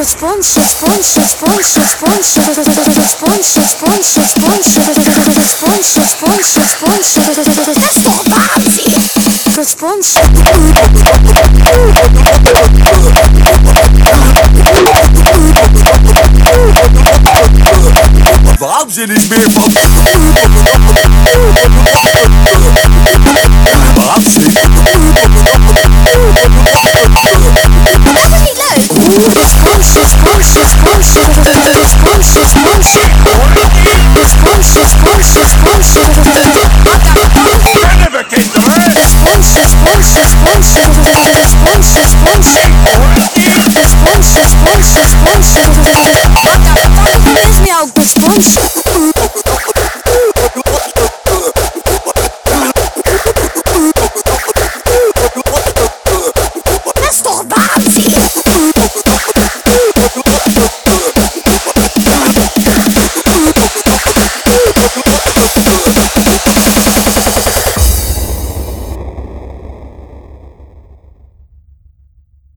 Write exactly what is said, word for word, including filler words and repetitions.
sponsor, sponsor, sponsor, sponsor, sponsor, sponsor, sponsor, sponsor, sponsor, sponsor. Dat is toch waanzin? Gesponsord. Waanzinnig meer van. Waanzin. Dat is niet leuk. Sponsor, sponsor, sponsor, sponsor, sponsor. Sponsor, sponsor, sponsor. Kennen we kinderen? Sponsor, sponsor, sponsor, sponsor, sponsor. Sponsor, sponsor, sponsor. What the fuck is me ook gesponsord? Dat is toch waanzin?